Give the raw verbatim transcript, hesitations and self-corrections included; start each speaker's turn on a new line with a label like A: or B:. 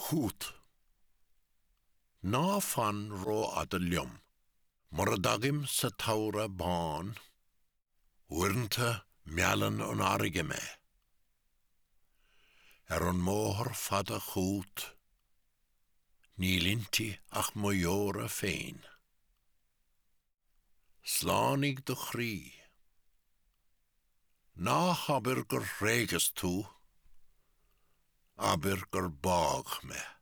A: Chút. Ná fan ro ad y liom, mor a dagim sa tawra bán, wyrnta mialan on arige me. Er on mór fada chút, nílinti ach mojóra féin. Slánig do chrí. Ná habir gur régas tú, aber gur bág me.